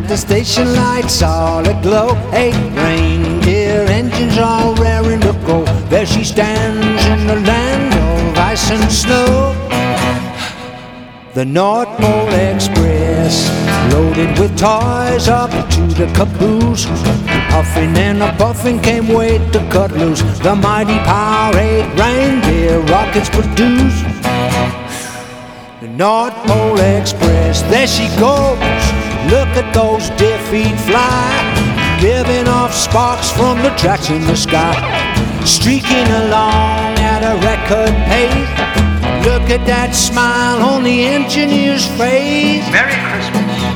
the station lights all aglow. 8 reindeer engines all raring to go. There she stands in the land of ice and snow. The North Pole Express, loaded with toys up to the caboose. Puffing and a puffing came wait to cut loose. The mighty Power 8 reindeer rockets produce. The North Pole Express, there she goes. Look at those deer feet fly, giving off sparks from the tracks in the sky. Streaking along at a record pace. Look at that smile on the engineer's face. Merry Christmas.